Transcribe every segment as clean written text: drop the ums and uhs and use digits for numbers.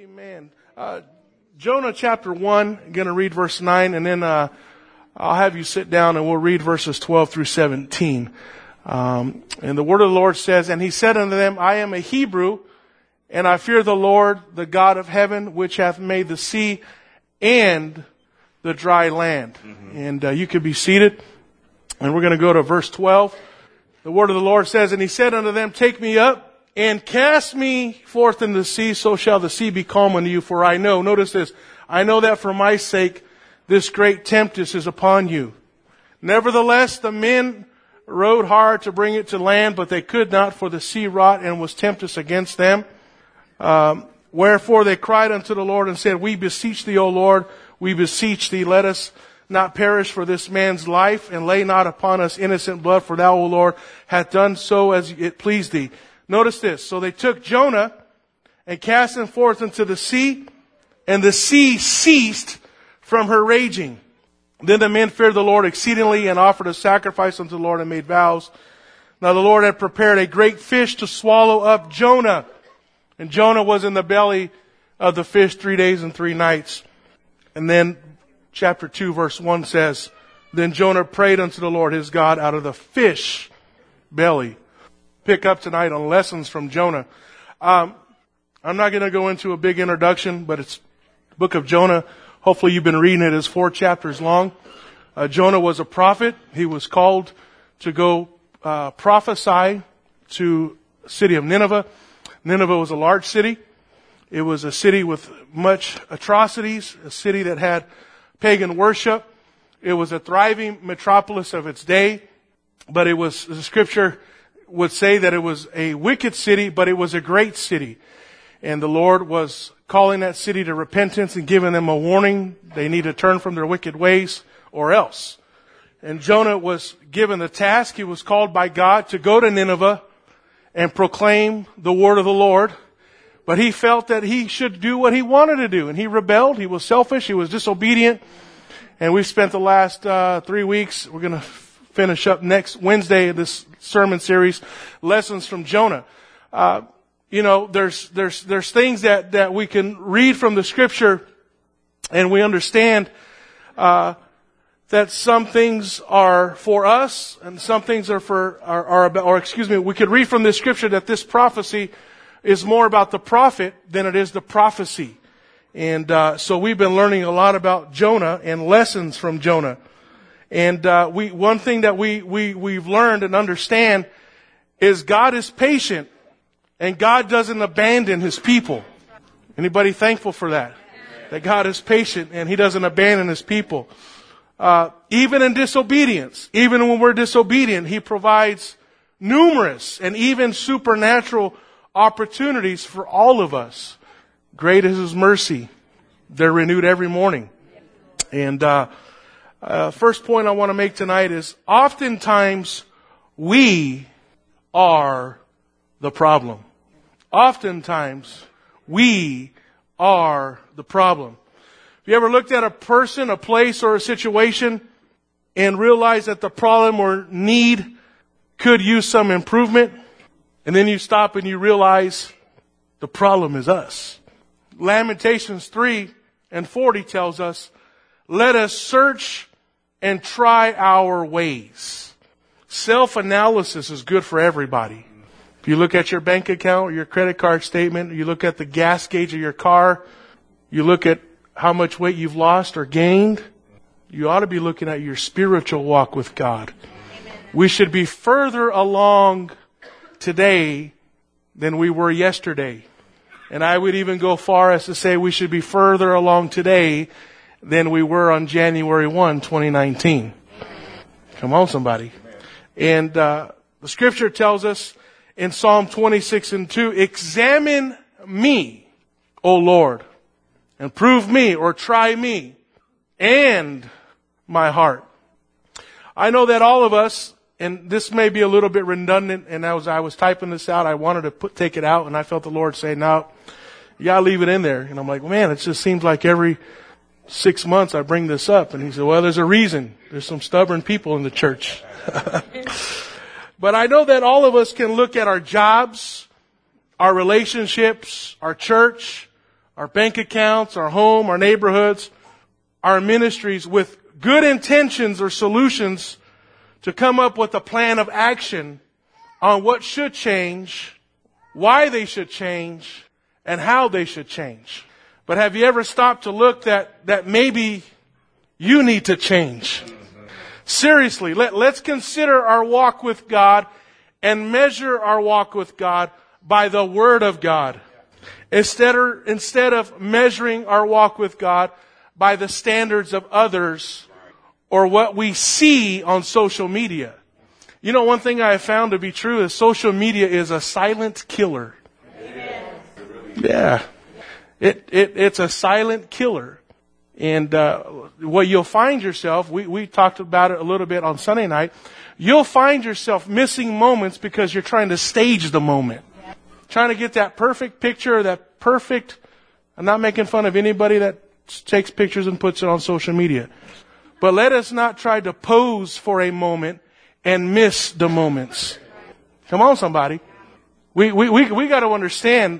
Amen. Jonah chapter 1, I'm going to read verse 9, and then I'll have you sit down and we'll read verses 12 through 17. And the word of the Lord says, "And he said unto them, I am a Hebrew, and I fear the Lord, the God of heaven, which hath made the sea and the dry land." And you can be seated. And we're going to go to verse 12. The word of the Lord says, "And he said unto them, Take me up, and cast me forth into the sea, so shall the sea be calm unto you. For I know," notice this, "I know that for my sake this great tempest is upon you. Nevertheless, the men rowed hard to bring it to land, but they could not, for the sea wrought and was tempest against them. Wherefore they cried unto the Lord and said, We beseech thee, O Lord, we beseech thee, let us not perish for this man's life, and lay not upon us innocent blood, for thou, O Lord, hast done so as it pleased thee." Notice this. "So they took Jonah and cast him forth into the sea, and the sea ceased from her raging. Then the men feared the Lord exceedingly and offered a sacrifice unto the Lord and made vows. Now the Lord had prepared a great fish to swallow up Jonah. And Jonah was in the belly of the fish 3 days and 3 nights. And then chapter 2 verse 1 says, "Then Jonah prayed unto the Lord his God out of the fish belly." Pick up tonight on lessons from Jonah. I'm not going to go into a big introduction, but it's the book of Jonah. Hopefully you've been reading it. It's 4 chapters long. Jonah was a prophet. He was called to go prophesy to the city of Nineveh. Nineveh was a large city. It was a city with much atrocities, a city that had pagan worship. It was a thriving metropolis of its day, but it was, the scripture would say that it was a wicked city, but it was a great city. And the Lord was calling that city to repentance and giving them a warning. They need to turn from their wicked ways or else. And Jonah was given the task. He was called by God to go to Nineveh and proclaim the word of the Lord. But he felt that he should do what he wanted to do. And he rebelled. He was selfish. He was disobedient. And we've spent the last 3 weeks, we're going to finish up next Wednesday of this sermon series, Lessons from Jonah. There's things that we can read from the scripture, and we understand that some things are for us and some things are we could read from this scripture that this prophecy is more about the prophet than it is the prophecy. And so we've been learning a lot about Jonah and lessons from Jonah. And one thing that we've learned and understand is God is patient and God doesn't abandon His people. Anybody thankful for that? That God is patient and He doesn't abandon His people. Even in disobedience, even when we're disobedient, He provides numerous and even supernatural opportunities for all of us. Great is His mercy. They're renewed every morning. And first point I want to make tonight is oftentimes we are the problem. Oftentimes we are the problem. Have you ever looked at a person, a place, or a situation and realized that the problem or need could use some improvement? And then you stop and you realize the problem is us. Lamentations 3:40 tells us, "Let us search and try our ways." Self-analysis is good for everybody. If you look at your bank account or your credit card statement, you look at the gas gauge of your car, you look at how much weight you've lost or gained, you ought to be looking at your spiritual walk with God. Amen. We should be further along today than we were yesterday. And I would even go far as to say we should be further along today than we were on January 1, 2019. Come on, somebody. And the scripture tells us in Psalm 26:2, "Examine me, O Lord, and prove me," or try me, "and my heart." I know that all of us, and this may be a little bit redundant, and as I was typing this out, I wanted to take it out, and I felt the Lord say, "No, you gotta leave it in there." And I'm like, man, it just seems like every 6 months I bring this up. And He said, well, there's a reason. There's some stubborn people in the church. But I know that all of us can look at our jobs, our relationships, our church, our bank accounts, our home, our neighborhoods, our ministries with good intentions or solutions to come up with a plan of action on what should change, why they should change, and how they should change. But have you ever stopped to look that maybe you need to change? Seriously, let's consider our walk with God and measure our walk with God by the Word of God. Instead of measuring our walk with God by the standards of others or what we see on social media. You know, one thing I have found to be true is social media is a silent killer. Yeah. It's a silent killer. And what you'll find yourself, we talked about it a little bit on Sunday night, you'll find yourself missing moments because you're trying to stage the moment. Trying to get that perfect picture, that perfect, I'm not making fun of anybody that takes pictures and puts it on social media. But let us not try to pose for a moment and miss the moments. Come on, somebody. We got to understand,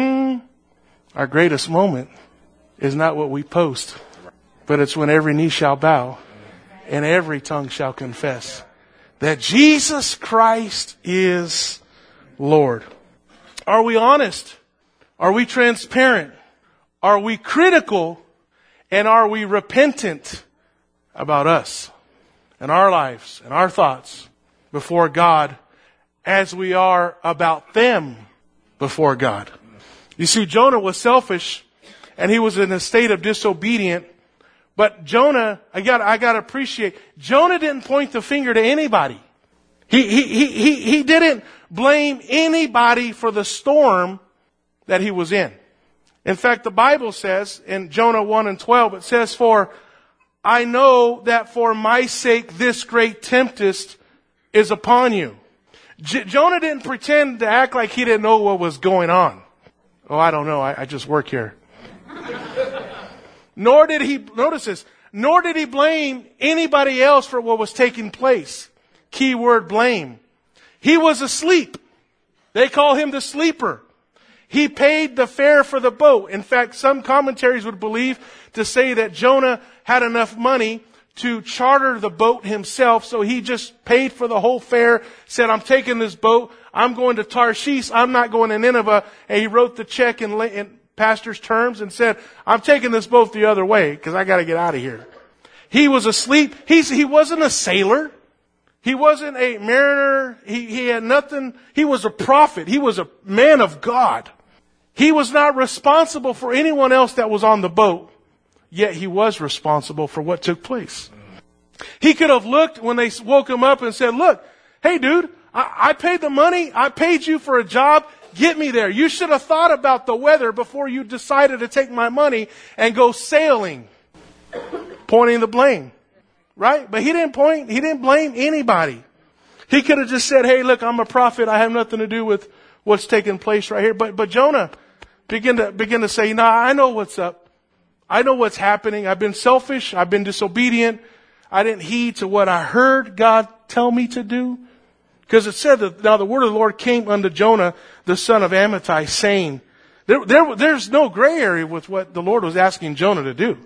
our greatest moment is not what we post, but it's when every knee shall bow and every tongue shall confess that Jesus Christ is Lord. Are we honest? Are we transparent? Are we critical? And are we repentant about us and our lives and our thoughts before God as we are about them before God? You see, Jonah was selfish and he was in a state of disobedience. But Jonah, I gotta appreciate, Jonah didn't point the finger to anybody. He didn't blame anybody for the storm that he was in. In fact, the Bible says in Jonah 1:12, it says, "For I know that for my sake this great tempest is upon you." Jonah didn't pretend to act like he didn't know what was going on. Oh, I don't know. I just work here. Nor did he, notice this, nor did he blame anybody else for what was taking place. Key word, blame. He was asleep. They call him the sleeper. He paid the fare for the boat. In fact, some commentaries would believe to say that Jonah had enough money to charter the boat himself, so he just paid for the whole fare, said, I'm taking this boat, I'm going to Tarshish, I'm not going to Nineveh, and he wrote the check in pastor's terms and said, I'm taking this boat the other way, because I got to get out of here. He was asleep. He wasn't a sailor. He wasn't a mariner. He had nothing. He was a prophet. He was a man of God. He was not responsible for anyone else that was on the boat. Yet he was responsible for what took place. He could have looked when they woke him up and said, look, hey dude, I paid the money. I paid you for a job. Get me there. You should have thought about the weather before you decided to take my money and go sailing. Pointing the blame. Right? But he didn't blame anybody. He could have just said, hey, look, I'm a prophet. I have nothing to do with what's taking place right here. But Jonah began to say, no, I know what's up. I know what's happening. I've been selfish. I've been disobedient. I didn't heed to what I heard God tell me to do. Because it said that now the word of the Lord came unto Jonah, the son of Amittai, saying, there's no gray area with what the Lord was asking Jonah to do.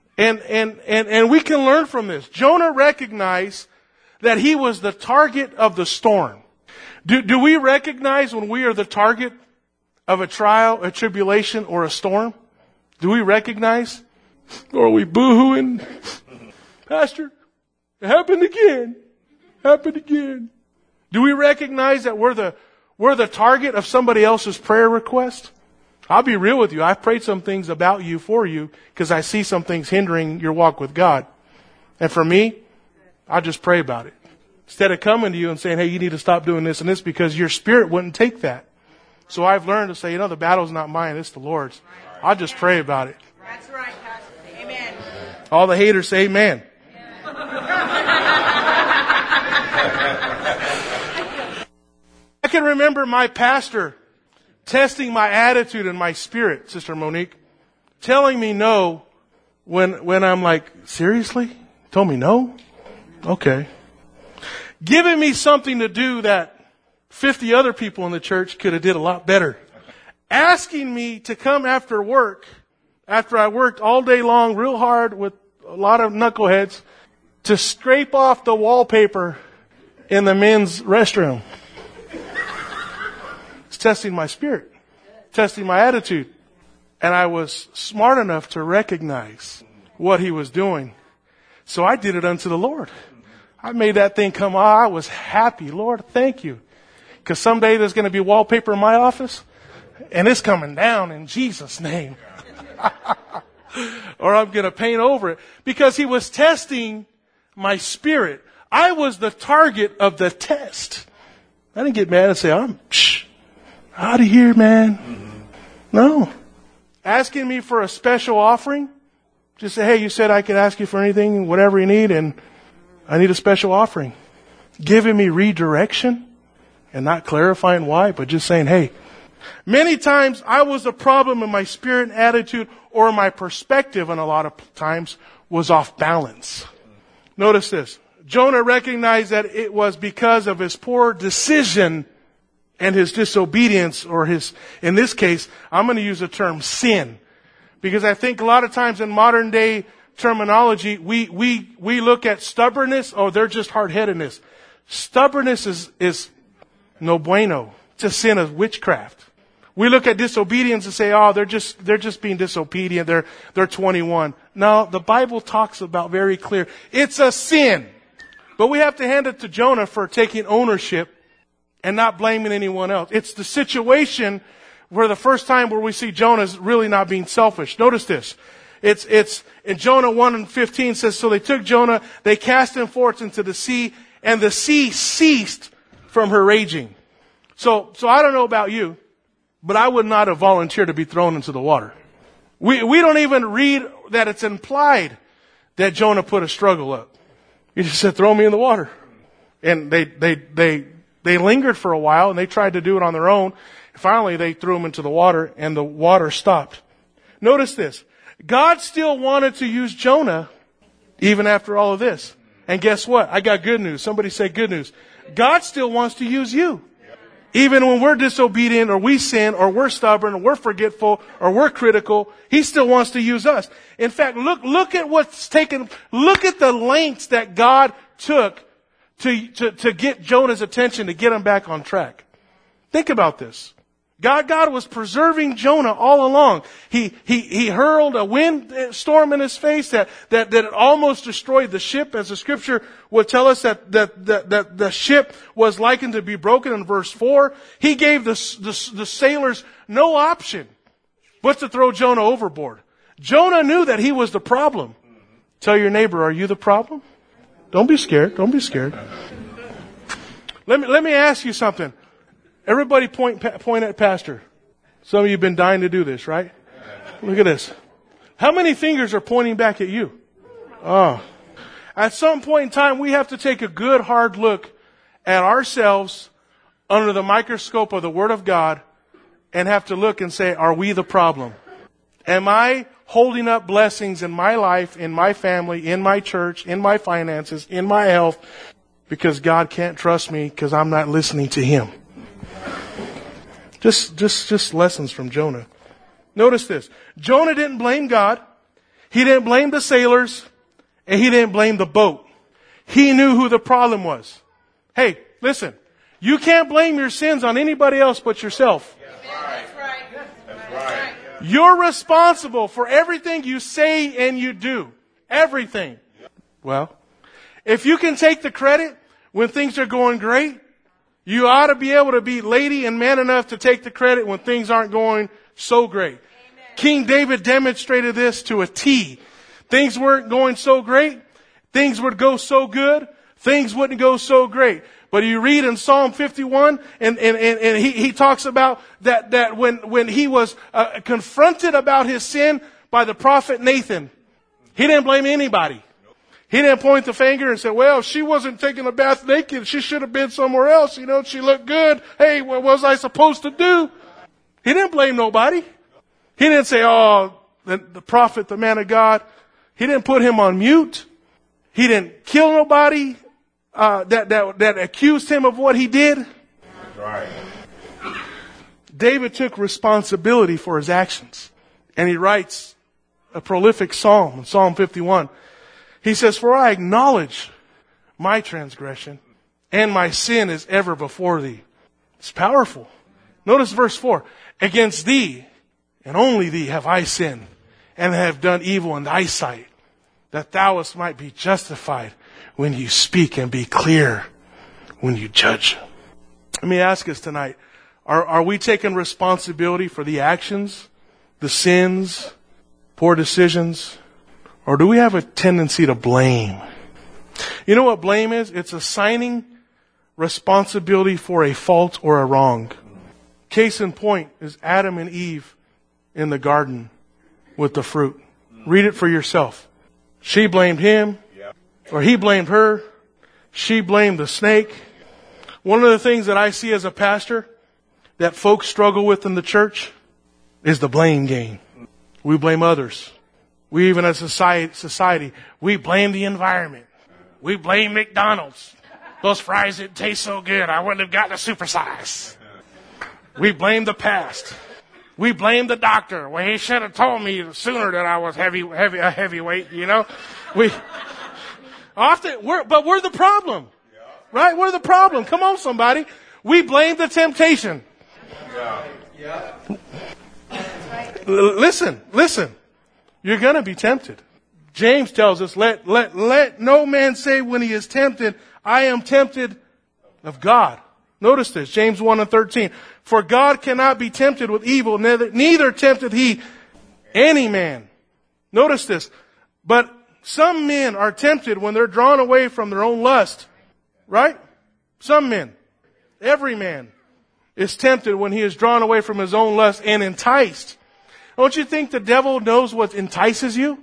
And we can learn from this. Jonah recognized that he was the target of the storm. Do we recognize when we are the target of a trial, a tribulation, or a storm? Do we recognize? Or are we boo-hooing? Pastor, it happened again. Happened again. Do we recognize that we're the target of somebody else's prayer request? I'll be real with you. I've prayed some things about you for you because I see some things hindering your walk with God. And for me, I just pray about it. Instead of coming to you and saying, hey, you need to stop doing this and this, because your spirit wouldn't take that. So I've learned to say, the battle's not mine, it's the Lord's. I'll just pray about it. That's right, Pastor. Amen. All the haters say amen. I can remember my pastor testing my attitude and my spirit, Sister Monique, telling me no when I'm like, seriously? Told me no? Okay. Giving me something to do that 50 other people in the church could have did a lot better. asking me to come after work, after I worked all day long real hard with a lot of knuckleheads, to scrape off the wallpaper in the men's restroom. It's testing my spirit, testing my attitude. And I was smart enough to recognize what he was doing. So I did it unto the Lord. I made that thing come out. I was happy. Lord, thank you. Because someday there's going to be wallpaper in my office. And it's coming down in Jesus' name. Or I'm going to paint over it. Because he was testing my spirit. I was the target of the test. I didn't get mad and say, I'm out of here, man. No. Asking me for a special offering. Just say, hey, you said I could ask you for anything, whatever you need, and I need a special offering. Giving me redirection and not clarifying why, but just saying, hey. Many times I was the problem in my spirit and attitude, or my perspective, and a lot of times was off balance. Notice this. Jonah recognized that it was because of his poor decision and his disobedience, or his, in this case, I'm going to use the term sin. Because I think a lot of times in modern day terminology, we look at stubbornness, oh, they're just hard-headedness. Stubbornness is no bueno. It's a sin of witchcraft. We look at disobedience and say, oh, they're just being disobedient. They're 21. No, the Bible talks about very clear. It's a sin. But we have to hand it to Jonah for taking ownership and not blaming anyone else. It's the situation where the first time where we see Jonah is really not being selfish. Notice this. It's in Jonah 1:15 says, so they took Jonah, they cast him forth into the sea, and the sea ceased from her raging. So I don't know about you, but I would not have volunteered to be thrown into the water. We don't even read that it's implied that Jonah put a struggle up. He just said, throw me in the water. And they lingered for a while, and they tried to do it on their own. Finally, they threw him into the water, and the water stopped. Notice this. God still wanted to use Jonah even after all of this. And guess what? I got good news. Somebody say good news. God still wants to use you. Even when we're disobedient, or we sin, or we're stubborn, or we're forgetful, or we're critical, He still wants to use us. In fact, look at what's taken, look at the lengths that God took to get Jonah's attention, to get him back on track. Think about this. God was preserving Jonah all along. He hurled a wind storm in his face that almost destroyed the ship, as the scripture would tell us that the ship was likened to be broken in verse 4. He gave the sailors no option but to throw Jonah overboard. Jonah knew that he was the problem. Tell your neighbor, are you the problem? Don't be scared. Don't be scared. Let me ask you something. Everybody point at Pastor. Some of you have been dying to do this, right? Look at this. How many fingers are pointing back at you? Oh. At some point in time, we have to take a good hard look at ourselves under the microscope of the Word of God and have to look and say, are we the problem? Am I holding up blessings in my life, in my family, in my church, in my finances, in my health, because God can't trust me because I'm not listening to Him? Just lessons from Jonah. Notice this. Jonah didn't blame God. He didn't blame the sailors. And he didn't blame the boat. He knew who the problem was. Hey, listen. You can't blame your sins on anybody else but yourself. That's right. That's right. You're responsible for everything you say and you do. Everything. Well, if you can take the credit when things are going great, you ought to be able to be lady and man enough to take the credit when things aren't going so great. Amen. King David demonstrated this to a T. Things weren't going so great. Things would go so good. Things wouldn't go so great. But you read in Psalm 51, and he talks about that when he was confronted about his sin by the prophet Nathan, he didn't blame anybody. He didn't point the finger and say, well, she wasn't taking a bath naked. She should have been somewhere else. You know, she looked good. Hey, what was I supposed to do? He didn't blame nobody. He didn't say, oh, the prophet, the man of God. He didn't put him on mute. He didn't kill nobody that accused him of what he did. That's right. David took responsibility for his actions. And he writes a prolific psalm in Psalm 51. He says, "For I acknowledge my transgression, and my sin is ever before thee." It's powerful. Notice verse 4. "Against thee, and only thee, have I sinned, and have done evil in thy sight, that thou might be justified when you speak, and be clear when you judge." Let me ask us tonight, are we taking responsibility for the actions, the sins, poor decisions, or do we have a tendency to blame? You know what blame is? It's assigning responsibility for a fault or a wrong. Case in point is Adam and Eve in the garden with the fruit. Read it for yourself. She blamed him, or he blamed her. She blamed the snake. One of the things that I see as a pastor that folks struggle with in the church is the blame game. We blame others. We even as a society, we blame the environment. We blame McDonald's. Those fries didn't taste so good. I wouldn't have gotten a supersize. We blame the past. We blame the doctor. Well, he should have told me sooner that I was a heavyweight, you know. We're the problem. Right? We're the problem. Come on, somebody. We blame the temptation. Listen. You're going to be tempted. James tells us, let no man say when he is tempted, I am tempted of God. Notice this, James 1:13. For God cannot be tempted with evil, neither tempteth he any man. Notice this. But some men are tempted when they're drawn away from their own lust. Right? Some men. Every man is tempted when he is drawn away from his own lust and enticed. Don't you think the devil knows what entices you?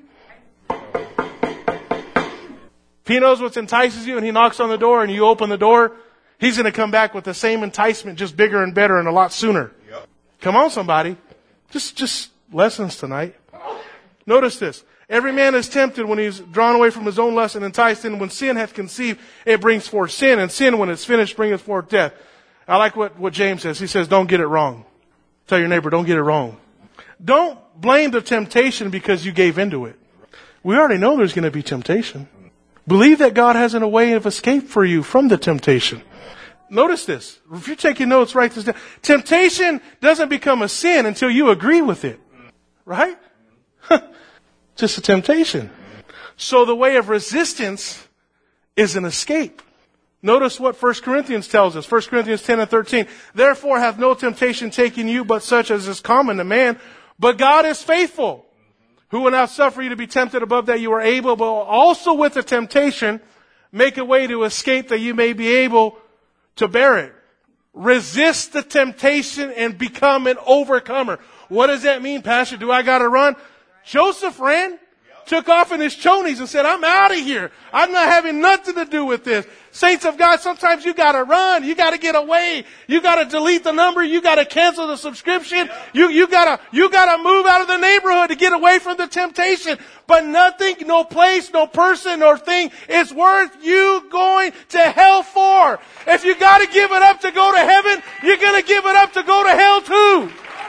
If he knows what entices you and he knocks on the door and you open the door, he's going to come back with the same enticement, just bigger and better and a lot sooner. Yep. Come on, somebody. Just lessons tonight. Notice this. Every man is tempted when he's drawn away from his own lust and enticed, and when sin hath conceived, it brings forth sin, and sin, when it's finished, bringeth forth death. I like what James says. He says, don't get it wrong. Tell your neighbor, don't get it wrong. Don't blame the temptation because you gave into it. We already know there's going to be temptation. Believe that God has a way of escape for you from the temptation. Notice this. If you're taking notes, write this down. Temptation doesn't become a sin until you agree with it. Right? Just a temptation. So the way of resistance is an escape. Notice what 1 Corinthians tells us. 1 Corinthians 10:13. Therefore hath no temptation taken you but such as is common to man. But God is faithful, who will not suffer you to be tempted above that you are able, but also with the temptation make a way to escape that you may be able to bear it. Resist the temptation and become an overcomer. What does that mean, Pastor? Do I got to run? Joseph ran, took off in his chonies and said, I'm out of here. I'm not having nothing to do with this. Saints of God, sometimes you got to run. You got to get away. You got to delete the number. You got to cancel the subscription. You got to move out of the neighborhood to get away from the temptation. But nothing, no place, no person, or thing is worth you going to hell for. If you got to give it up to go to heaven, you're going to give it up to go to hell too.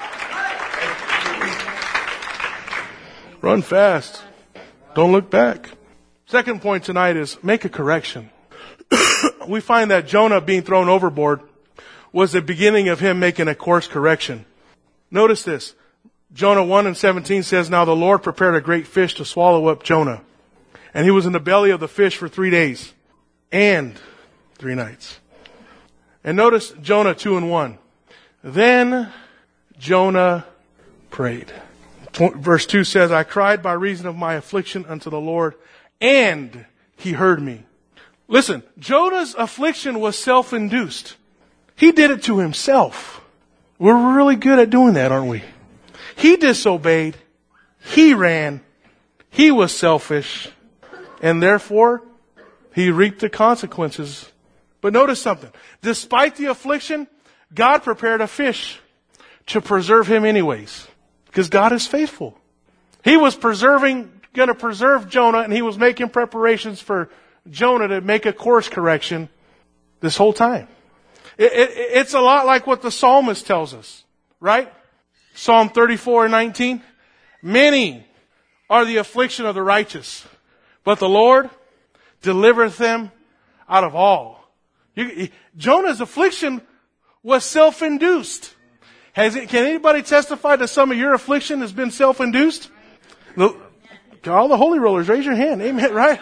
Run fast. Don't look back. Second point tonight is make a correction. We find that Jonah being thrown overboard was the beginning of him making a course correction. Notice this. Jonah 1:17 says, Now the Lord prepared a great fish to swallow up Jonah. And he was in the belly of the fish for 3 days and 3 nights. And notice Jonah 2:1. Then Jonah prayed. Verse 2 says, I cried by reason of my affliction unto the Lord, and he heard me. Listen, Jonah's affliction was self-induced. He did it to himself. We're really good at doing that, aren't we? He disobeyed. He ran. He was selfish. And therefore, he reaped the consequences. But notice something. Despite the affliction, God prepared a fish to preserve him anyways. Because God is faithful. He was going to preserve Jonah, and he was making preparations for Jonah to make a course correction this whole time. It's a lot like what the psalmist tells us. right? Psalm 34:19. Many are the affliction of the righteous, but the Lord delivereth them out of all. Jonah's affliction was self-induced. Can anybody testify that some of your affliction has been self-induced? All the holy rollers, raise your hand. Amen, right?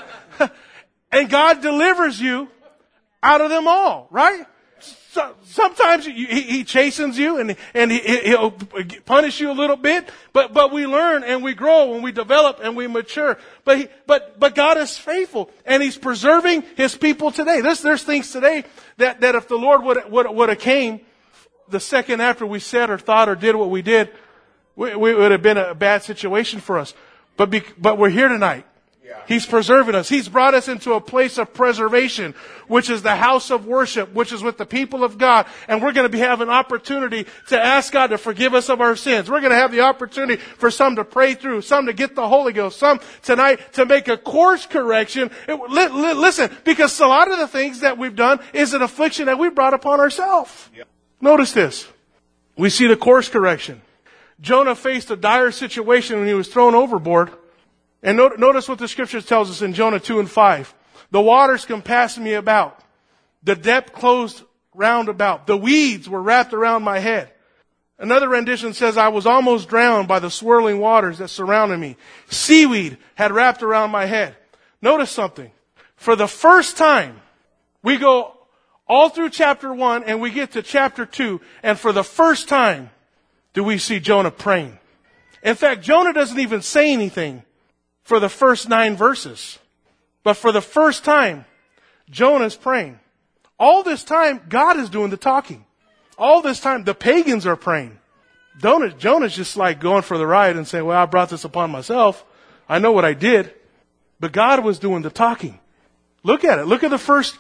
And God delivers you out of them all, right? So, sometimes he chastens you and he'll punish you a little bit, but we learn and we grow and we develop and we mature. But God is faithful and He's preserving His people today. There's things today that if the Lord would have came the second after we said or thought or did what we did, we would have been a bad situation for us. But we're here tonight. He's preserving us. He's brought us into a place of preservation, which is the house of worship, which is with the people of God. And we're going to have an opportunity to ask God to forgive us of our sins. We're going to have the opportunity for some to pray through, some to get the Holy Ghost, some tonight to make a course correction. Listen, because a lot of the things that we've done is an affliction that we brought upon ourselves. Yep. Notice this. We see the course correction. Jonah faced a dire situation when he was thrown overboard. And notice what the scripture tells us in Jonah 2:5. The waters compassed me about. The depth closed round about. The weeds were wrapped around my head. Another rendition says, I was almost drowned by the swirling waters that surrounded me. Seaweed had wrapped around my head. Notice something. For the first time, we go all through chapter 1 and we get to chapter 2. And for the first time, do we see Jonah praying. In fact, Jonah doesn't even say anything for the first 9 verses. But for the first time, Jonah's praying. All this time, God is doing the talking. All this time, the pagans are praying. Jonah's just like going for the ride and saying, well, I brought this upon myself. I know what I did. But God was doing the talking. Look at it. Look at the first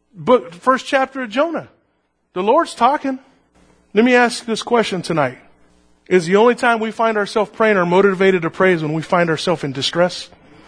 chapter of Jonah. The Lord's talking. Let me ask this question tonight. Is the only time we find ourselves praying or motivated to pray is when we find ourselves in distress?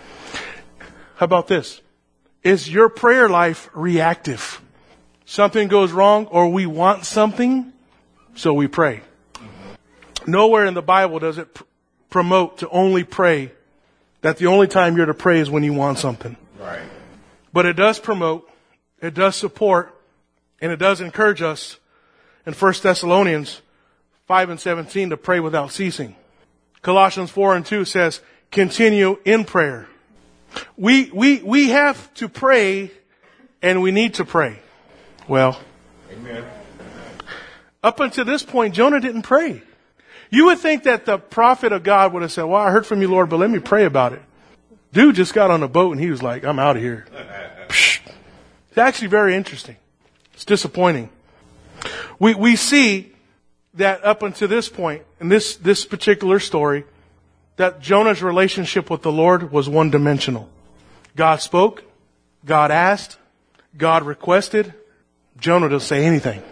How about this? Is your prayer life reactive? Something goes wrong or we want something, so we pray. Nowhere in the Bible does it promote to only pray, that the only time you're to pray is when you want something. Right. But it does promote, it does support, and it does encourage us in 1 Thessalonians 5:17 to pray without ceasing. Colossians 4:2 says, continue in prayer. We have to pray and we need to pray. Well, amen. Up until this point, Jonah didn't pray. You would think that the prophet of God would have said, well, I heard from you, Lord, but let me pray about it. Dude just got on a boat and he was like, I'm out of here. It's actually very interesting. It's disappointing. We see that up until this point, in this particular story, that Jonah's relationship with the Lord was one-dimensional. God spoke, God asked, God requested. Jonah doesn't say anything.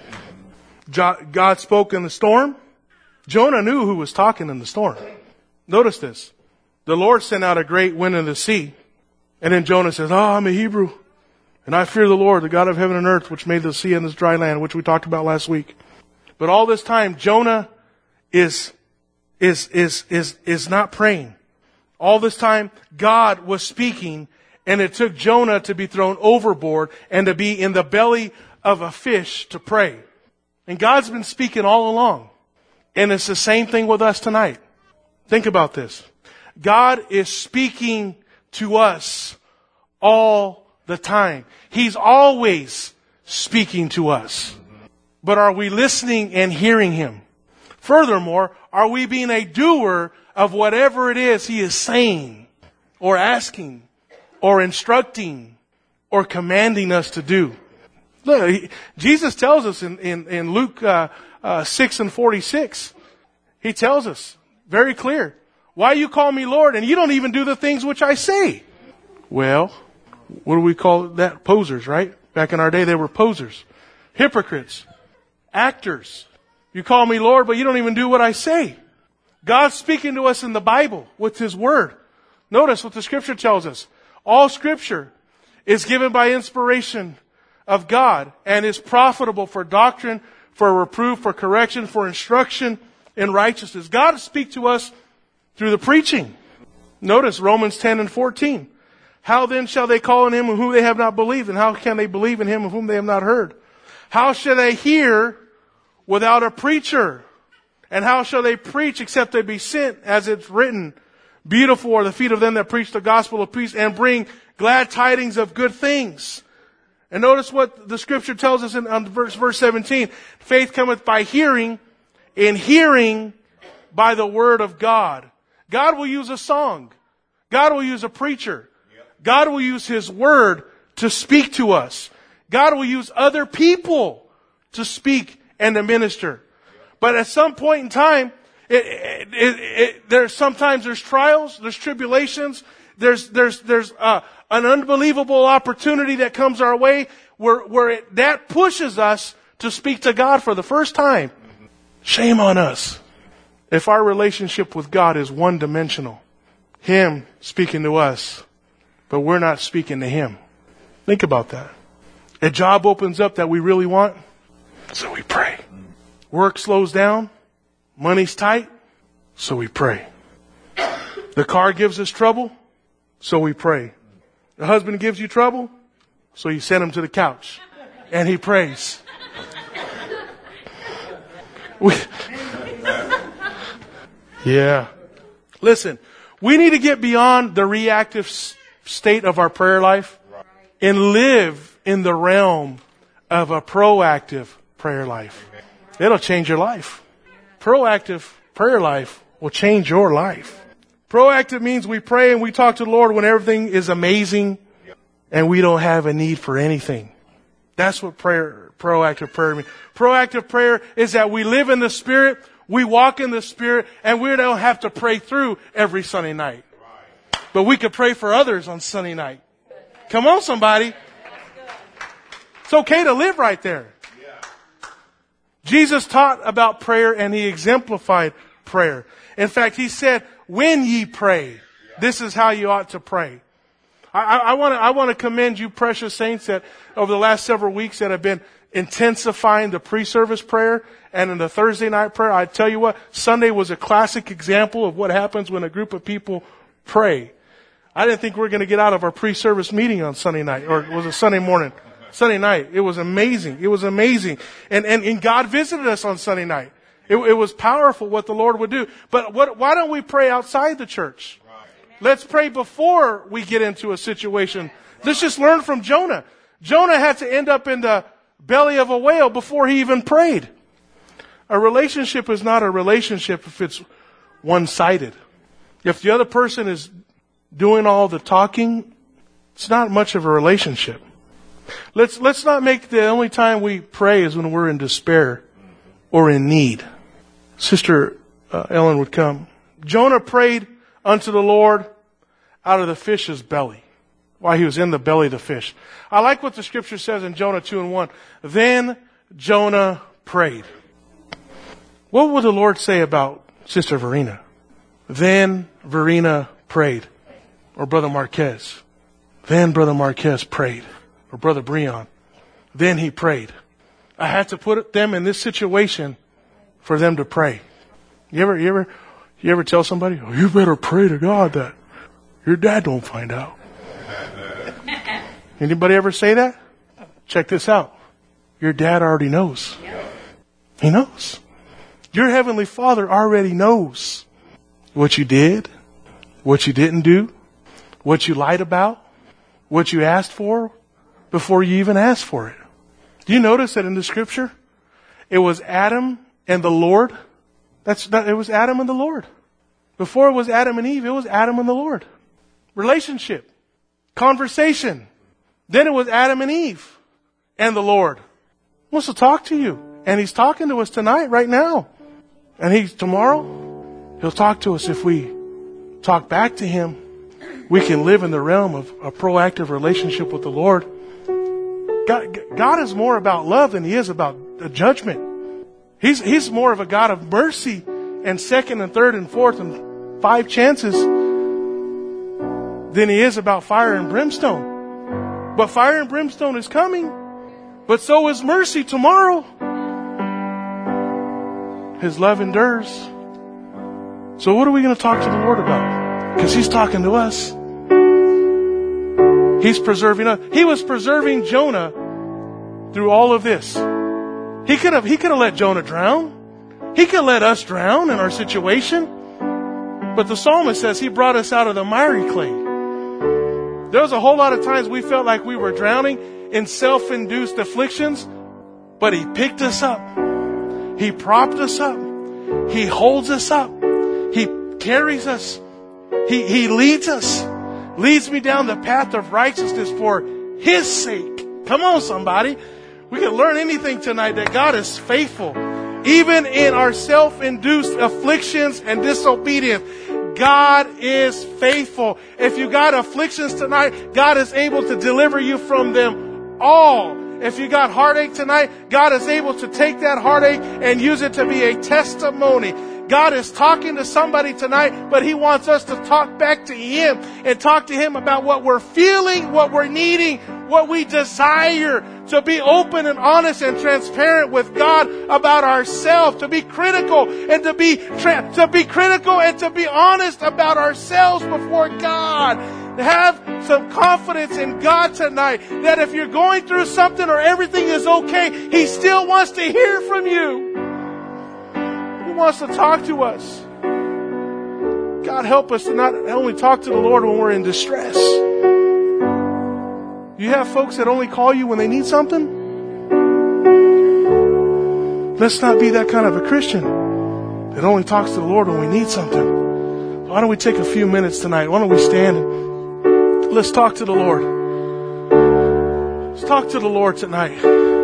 God spoke in the storm. Jonah knew who was talking in the storm. Notice this. The Lord sent out a great wind in the sea. And then Jonah says, I'm a Hebrew. And I fear the Lord, the God of heaven and earth, which made the sea and this dry land, which we talked about last week. But all this time, Jonah is not praying. All this time, God was speaking, and it took Jonah to be thrown overboard and to be in the belly of a fish to pray. And God's been speaking all along. And it's the same thing with us tonight. Think about this. God is speaking to us all the time. He's always speaking to us. But are we listening and hearing Him? Furthermore, are we being a doer of whatever it is He is saying or asking or instructing or commanding us to do? Look, Jesus tells us in Luke 6:46, He tells us very clear, why you call me Lord and you don't even do the things which I say? Well, what do we call that? Posers, right? Back in our day, they were posers. Hypocrites. Actors. You call me Lord, but you don't even do what I say. God's speaking to us in the Bible with His Word. Notice what the Scripture tells us. All Scripture is given by inspiration of God and is profitable for doctrine, for reproof, for correction, for instruction in righteousness. God will speak to us through the preaching. Notice Romans 10 and 14. How then shall they call on him of whom they have not believed? And how can they believe in him of whom they have not heard? How shall they hear without a preacher? And how shall they preach except they be sent? As it's written, beautiful are the feet of them that preach the gospel of peace and bring glad tidings of good things. And notice what the scripture tells us in verse 17. Faith cometh by hearing, and hearing by the word of God. God will use a song. God will use a preacher. God will use His word to speak to us. God will use other people to speak and to minister. But at some point in time, sometimes there's trials, there's tribulations, there's an unbelievable opportunity that comes our way where that pushes us to speak to God for the first time. Shame on us if our relationship with God is one-dimensional. Him speaking to us, but we're not speaking to Him. Think about that. A job opens up that we really want, so we pray. Work slows down, money's tight, so we pray. The car gives us trouble, so we pray. The husband gives you trouble, so you send him to the couch, and he prays. Yeah. Listen, we need to get beyond the reactive state of our prayer life and live in the realm of a proactive prayer life. It'll change your life. Proactive prayer life will change your life. Proactive means we pray and we talk to the Lord when everything is amazing and we don't have a need for anything. That's what proactive prayer means. Proactive prayer is that we live in the Spirit, we walk in the Spirit, and we don't have to pray through every Sunday night. But we could pray for others on Sunday night. Come on, somebody. It's okay to live right there. Jesus taught about prayer and He exemplified prayer. In fact, He said, when ye pray, this is how you ought to pray. I want to commend you, precious saints, that over the last several weeks that have been intensifying the pre-service prayer and in the Thursday night prayer. I tell you what, Sunday was a classic example of what happens when a group of people pray. I didn't think we were going to get out of our pre-service meeting on Sunday night, or was it Sunday morning? Sunday night. It was amazing. It was amazing. And God visited us on Sunday night. It was powerful what the Lord would do. But why don't we pray outside the church? Let's pray before we get into a situation. Let's just learn from Jonah. Jonah had to end up in the belly of a whale before he even prayed. A relationship is not a relationship if it's one-sided. If the other person is doing all the talking, it's not much of a relationship. Let's not make the only time we pray is when we're in despair or in need. Sister Ellen would come. Jonah prayed unto the Lord out of the fish's belly, while he was in the belly of the fish. I like what the scripture says in Jonah 2:1. Then Jonah prayed. What would the Lord say about Sister Verena? Then Verena prayed. Or Brother Marquez. Then Brother Marquez prayed. Or Brother Breon. Then he prayed. I had to put them in this situation for them to pray. You ever tell somebody, oh, you better pray to God that your dad don't find out? Anybody ever say that? Check this out. Your dad already knows. He knows. Your Heavenly Father already knows what you did, what you didn't do, what you lied about, what you asked for before you even asked for it. Do you notice that in the scripture, it was Adam and the Lord? It was Adam and the Lord. Before it was Adam and Eve, it was Adam and the Lord. Relationship. Conversation. Then it was Adam and Eve and the Lord. He wants to talk to you. And He's talking to us tonight, right now. And tomorrow, He'll talk to us if we talk back to Him. We can live in the realm of a proactive relationship with the Lord. God is more about love than He is about judgment. He's more of a God of mercy and second and third and fourth and 5 chances than He is about fire and brimstone. But fire and brimstone is coming. But so is mercy tomorrow. His love endures. So what are we going to talk to the Lord about? Because He's talking to us. He's preserving us. He was preserving Jonah through all of this. He could have let Jonah drown. He could let us drown in our situation. But the psalmist says He brought us out of the miry clay. There was a whole lot of times we felt like we were drowning in self-induced afflictions, but He picked us up. He propped us up. He holds us up. He carries us. He leads us. Leads me down the path of righteousness for His sake. Come on, somebody. We can learn anything tonight that God is faithful. Even in our self-induced afflictions and disobedience, God is faithful. If you got afflictions tonight, God is able to deliver you from them all. If you got heartache tonight, God is able to take that heartache and use it to be a testimony. God is talking to somebody tonight, but He wants us to talk back to Him and talk to Him about what we're feeling, what we're needing, what we desire, to be open and honest and transparent with God about ourselves, to be critical and to be critical and to be honest about ourselves before God. Have some confidence in God tonight that if you're going through something or everything is okay, He still wants to hear from you. He wants to talk to us. God, help us to not only talk to the Lord when we're in distress. You have folks that only call you when they need something? Let's not be that kind of a Christian that only talks to the Lord when we need something. Why don't we take a few minutes tonight? Why don't we stand and let's talk to the Lord. Let's talk to the Lord tonight.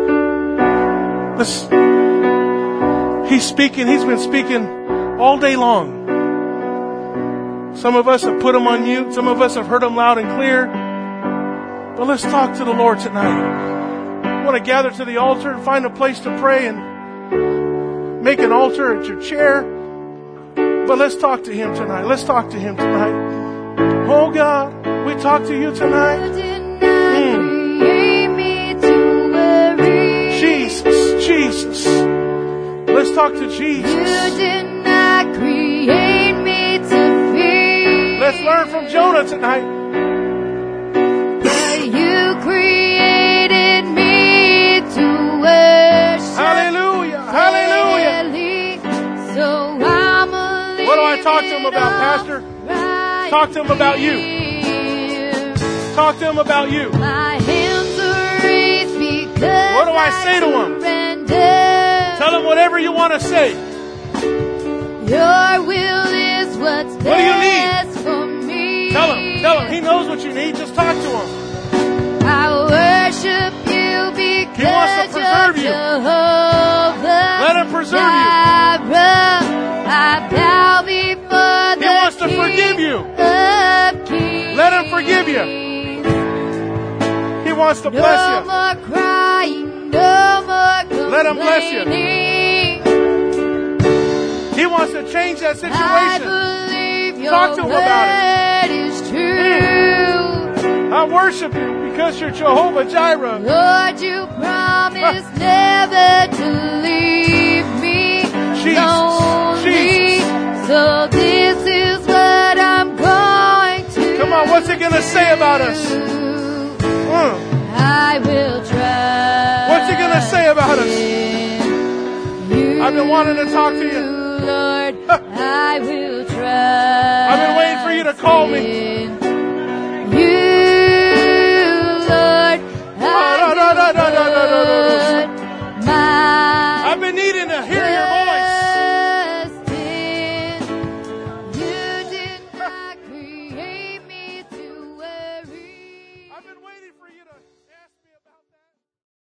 He's speaking. He's been speaking all day long. Some of us have put Him on mute. Some of us have heard Him loud and clear. But let's talk to the Lord tonight. You want to gather to the altar and find a place to pray and make an altar at your chair. But let's talk to Him tonight. Let's talk to Him tonight. Oh God, we talk to You tonight. Jesus, Jesus. Let's talk to Jesus. You did not create me to fear. Let's learn from Jonah tonight. You created me to worship. Hallelujah. Hallelujah. So I'm a what do I talk to Him about, Pastor? Talk to Him about You. Talk to Him about You. My hands are raised because what do I say to Him? Tell Him whatever you want to say. Your will is what's what do you need? best for me. Tell Him. Tell Him. He knows what you need. Just talk to Him. I worship You because He wants to preserve you. Jehovah. Let Him preserve you. I bow before He wants to forgive you. Let Him forgive you. He wants to bless you. No more crying, no more complaining. Let Him bless you. He wants to change that situation. I believe Your Talk to Him about word is true. I worship You because You're Jehovah Jireh. Lord, You promised never to leave me lonely. Jesus. So this is what I'm going to Come on, what's it going to say about us? I will trust. What's it going to say about us? I've been wanting to talk to You. Lord, I will trust. I've been waiting for You to call me.